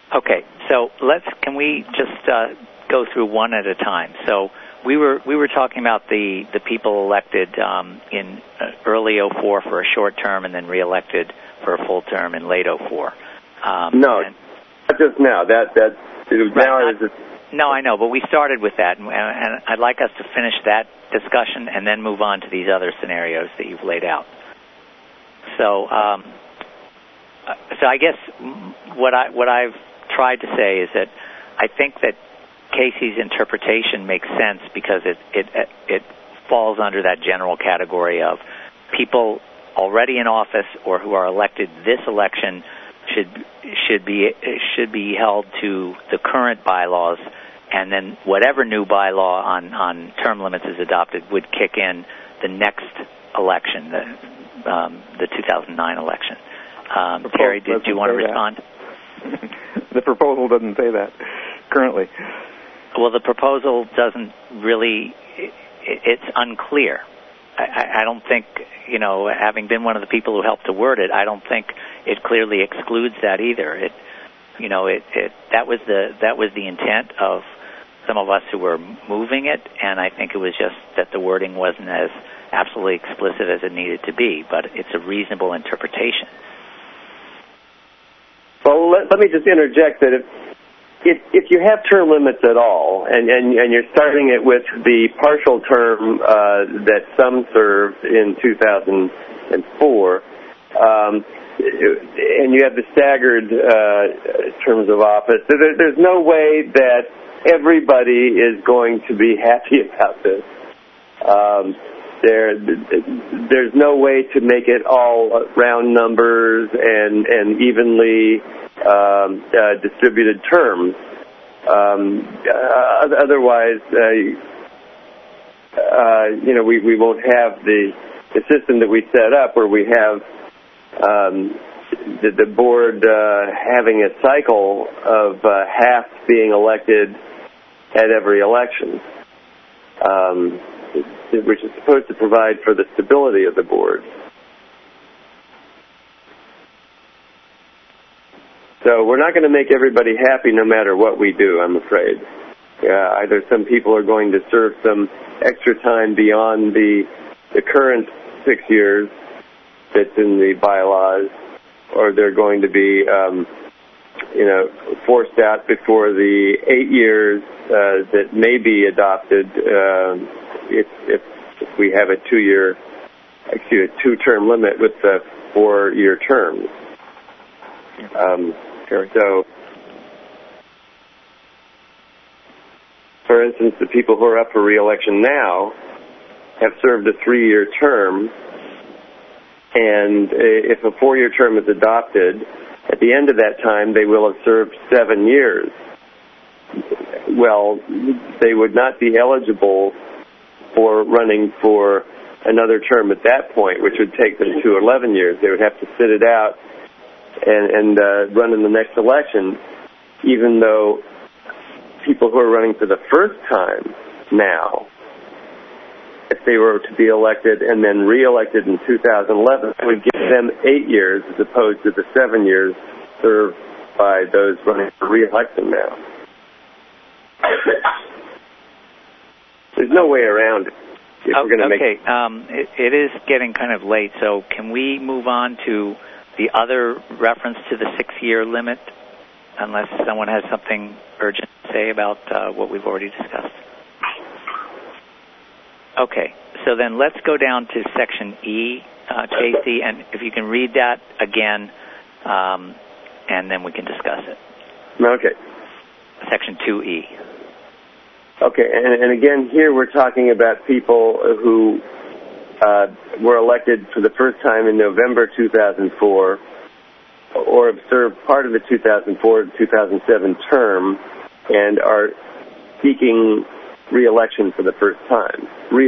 Okay, so can we just go through one at a time? So we were talking about the people elected in early '04 for a short term and then reelected for a full term in late '04. No, not just now. No, I know, but we started with that, and I'd like us to finish that discussion and then move on to these other scenarios that you've laid out. So I guess what I've tried to say is that I think that Casey's interpretation makes sense because it falls under that general category of people already in office or who are elected this election should be held to the current bylaws, and then whatever new bylaw on term limits is adopted would kick in the next election, the 2009 election. Terry, did you want to respond? The proposal doesn't say that currently. Well, the proposal doesn't really, it's unclear. I don't think, having been one of the people who helped to word it, I don't think it clearly excludes that either. That was the intent of some of us who were moving it, and I think it was just that the wording wasn't as absolutely explicit as it needed to be, but it's a reasonable interpretation. Well, let me just interject that if you have term limits at all, and you're starting it with the partial term that some served in 2004, and you have the staggered terms of office, there's no way that everybody is going to be happy about this. There's no way to make it all round numbers and evenly distributed terms. Otherwise, we won't have the system that we set up where we have the board having a cycle of half being elected at every election, which is supposed to provide for the stability of the board. So we're not going to make everybody happy no matter what we do, I'm afraid. Either some people are going to serve some extra time beyond the current 6 years that's in the bylaws, or they're going to be forced out before the 8 years that may be adopted if we have a two-term limit with the 4-year terms. So, for instance, the people who are up for re-election now have served a 3-year term, and if a 4-year term is adopted, at the end of that time, they will have served 7 years. Well, they would not be eligible for running for another term at that point, which would take them to 11 years. They would have to sit it out and run in the next election, even though people who are running for the first time now, if they were to be elected and then re-elected in 2011, it would give them 8 years as opposed to the 7 years served by those running for re-election now. There's no way around it. It is getting kind of late, so can we move on to the other reference to the 6-year limit, unless someone has something urgent to say about what we've already discussed? Okay, so then let's go down to Section E, Casey, and if you can read that again, and then we can discuss it. Okay. Section 2E. Okay, and again, here we're talking about people who were elected for the first time in November 2004, or have served part of the 2004 to 2007 term, and are seeking re-election for the first time.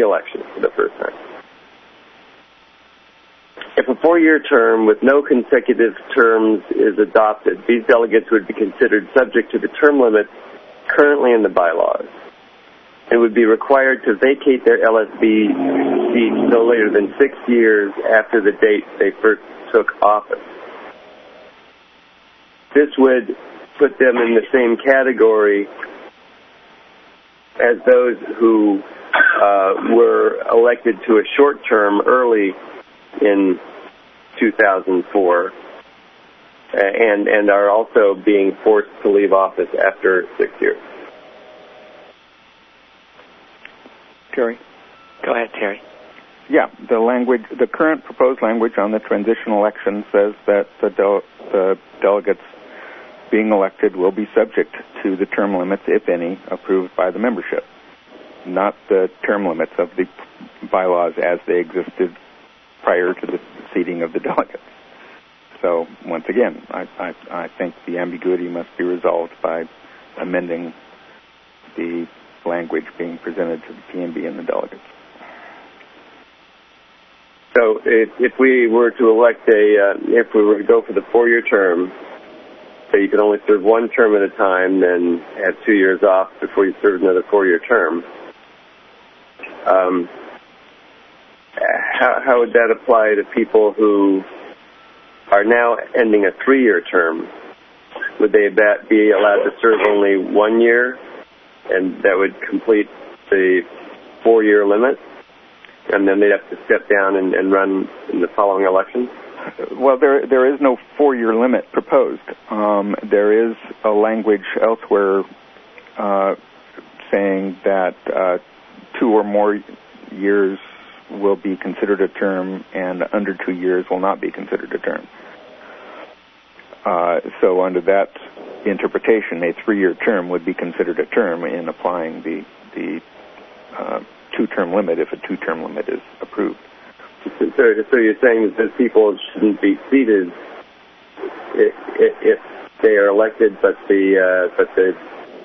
If a 4-year term with no consecutive terms is adopted, these delegates would be considered subject to the term limit currently in the bylaws, and would be required to vacate their LSB seat no later than 6 years after the date they first took office. This would put them in the same category as those who were elected to a short term early in 2004 and are also being forced to leave office after 6 years. Terry? Go ahead, Terry. Yeah, the current proposed language on the transition election says that the delegates being elected will be subject to the term limits, if any, approved by the membership, not the term limits of the bylaws as they existed prior to the seating of the delegates. So, once again, I think the ambiguity must be resolved by amending the language being presented to the TMB and the delegates. So if we were to elect if we were to go for the 4-year term, so you can only serve one term at a time, then have 2 years off before you serve another 4-year term, how would that apply to people who are now ending a 3-year term? Would they be allowed to serve only 1 year, and that would complete the 4-year limit? And then they'd have to step down and run in the following election? Well, there is no 4-year limit proposed. There is a language elsewhere saying that 2 or more years will be considered a term, and under 2 years will not be considered a term. So under that interpretation, a 3-year term would be considered a term in applying the 2-term limit if a 2-term limit is approved. So you're saying that people shouldn't be seated if they are elected, but the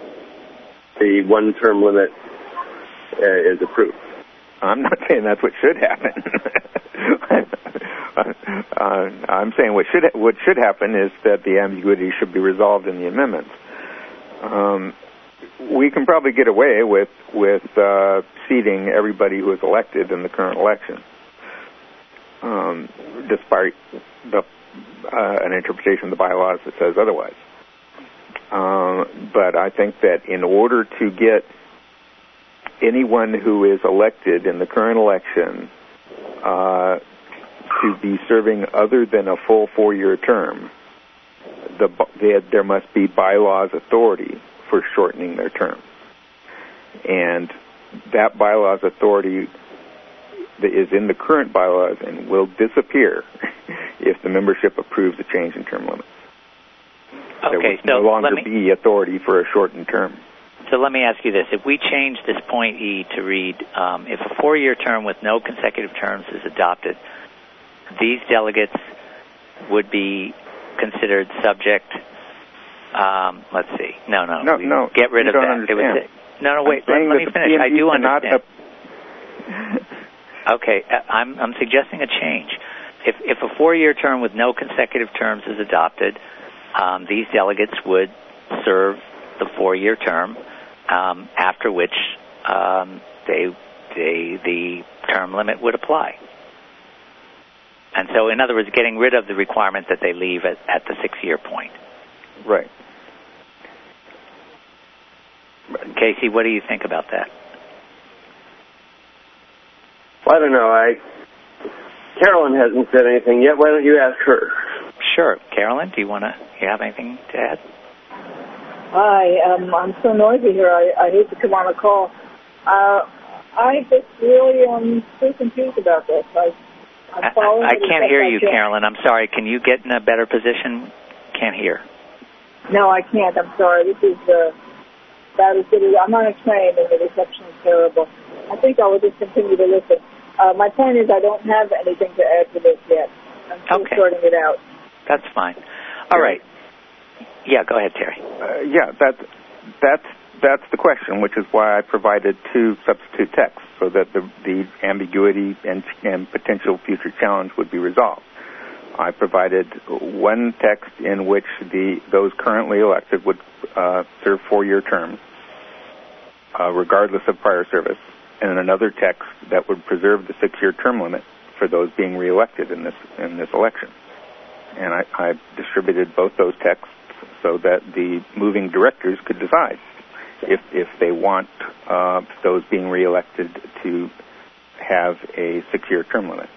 1-term limit is approved? I'm not saying that's what should happen. I'm saying what should happen is that the ambiguity should be resolved in the amendments. We can probably get away with seating everybody who is elected in the current election, despite an interpretation of the bylaws that says otherwise. But I think that in order to get anyone who is elected in the current election to be serving other than a full 4-year term, there must be bylaws authority for shortening their term. And that bylaws authority is in the current bylaws and will disappear if the membership approves a change in term limits. There will no longer be authority for a shortened term. So let me ask you this. If we change this point E to read, if a 4-year term with no consecutive terms is adopted, these delegates would be considered subject. Let's see. No. Get rid of that. Understand. Wait. Let me finish. I do understand. Okay, I'm suggesting a change. If a 4-year term with no consecutive terms is adopted, these delegates would serve the 4-year term, after which the term limit would apply. And so, in other words, getting rid of the requirement that they leave at the 6-year point. Right. Casey, what do you think about that? Well, I don't know. Carolyn hasn't said anything yet. Why don't you ask her? Sure. Carolyn, do you have anything to add? Hi. I'm so noisy here. I hate to come on a call. I just really am so confused about this. I can't hear you, Carolyn. I'm sorry. Can you get in a better position? Can't hear. No, I can't. I'm sorry. This is about as good as... I'm on a train and the reception is terrible. I think I will just continue to listen. My point is I don't have anything to add to this yet. I'm still sorting it out. That's fine. All right. Yeah, go ahead, Terry. That's the question, which is why I provided 2 substitute texts so that the ambiguity and potential future challenge would be resolved. I provided one text in which those currently elected would serve 4-year terms, regardless of prior service, and another text that would preserve the 6-year term limit for those being reelected in this election. And I distributed both those texts so that the moving directors could decide if they want those being reelected to have a 6-year term limit.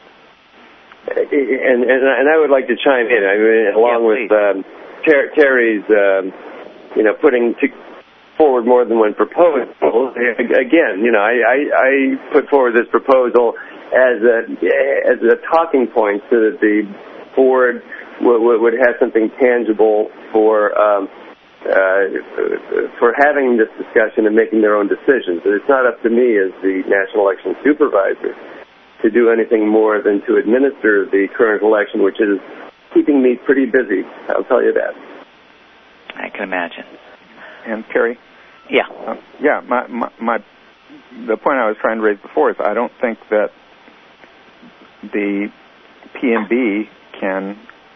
And I would like to chime in. I mean, along with Terry's, putting forward more than one proposal. Again, I put forward this proposal as a talking point so that the board would have something tangible for having this discussion and making their own decisions. It's not up to me as the National Election Supervisor to do anything more than to administer the current election, which is keeping me pretty busy, I'll tell you that. I can imagine. And Terry? Yeah. The point I was trying to raise before is I don't think that the PMB can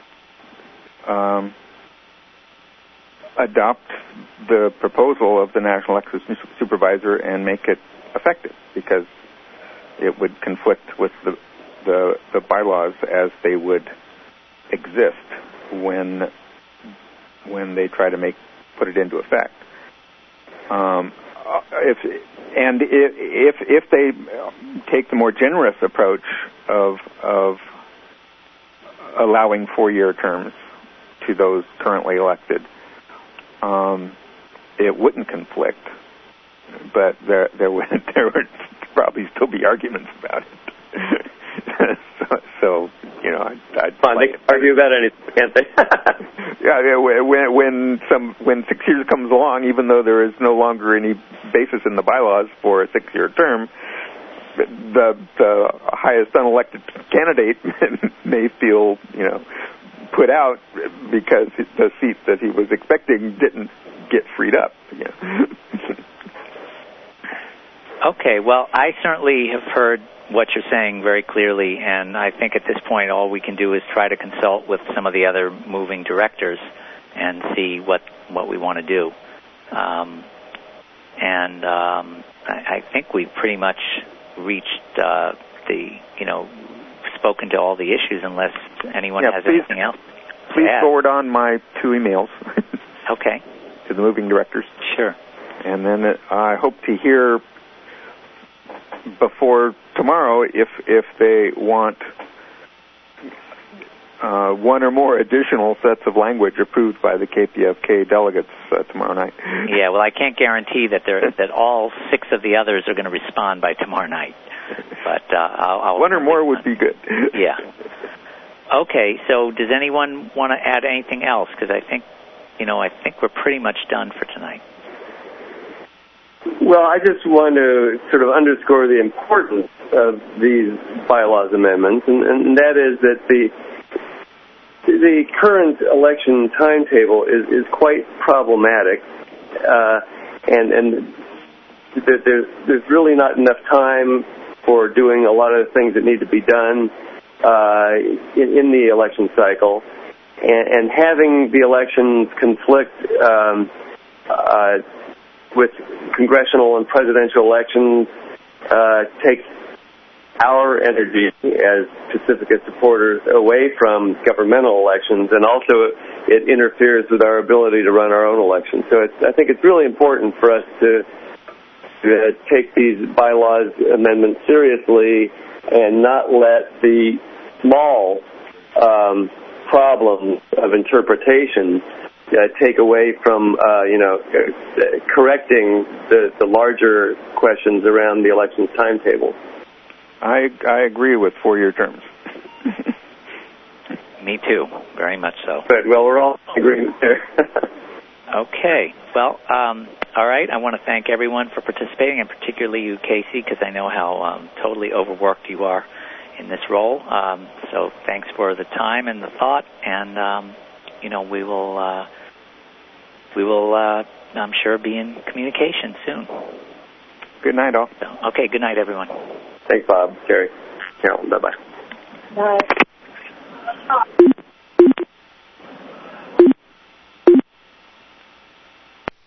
adopt the proposal of the National Election Supervisor and make it effective, because it would conflict with the bylaws as they would exist when they try to put it into effect. If they take the more generous approach of allowing 4-year terms to those currently elected, it wouldn't conflict, but there would probably still be arguments about it. so they can argue about anything, can't they? Yeah, when 6 years comes along, even though there is no longer any basis in the bylaws for a 6-year term, the highest unelected candidate may feel put out because the seat that he was expecting didn't get freed up. Okay, well, I certainly have heard what you're saying very clearly, and I think at this point all we can do is try to consult with some of the other moving directors and see what we want to do. I think we've pretty much reached spoken to all the issues, unless anyone has anything else. Please forward on my 2 emails. Okay. To the moving directors. Sure. And then I hope to hear before tomorrow if they want one or more additional sets of language approved by the KPFK delegates tomorrow night. Yeah, well, I can't guarantee that all 6 of the others are going to respond by tomorrow night. But I'll one or more would be good. Yeah. Okay, so does anyone want to add anything else? Because I think we're pretty much done for tonight. Well, I just want to sort of underscore the importance of these bylaws amendments, and that is that the current election timetable is quite problematic, and that there's really not enough time for doing a lot of the things that need to be done in the election cycle, and having the elections conflict with congressional and presidential elections takes our energy as Pacifica supporters away from governmental elections, and also it interferes with our ability to run our own elections. So I think it's really important for us to take these bylaws amendments seriously and not let the small problems of interpretation take away from correcting the larger questions around the elections timetable. I agree with 4-year terms. Me too, very much so. Good. Well, we're all agreeing there. Okay. Well, all right. I want to thank everyone for participating, and particularly you, Casey, because I know how totally overworked you are in this role. So thanks for the time and the thought, and we will, I'm sure, be in communication soon. Good night, all. Okay, good night, everyone. Thanks, Bob, Terry, Carolyn. Bye-bye. Bye.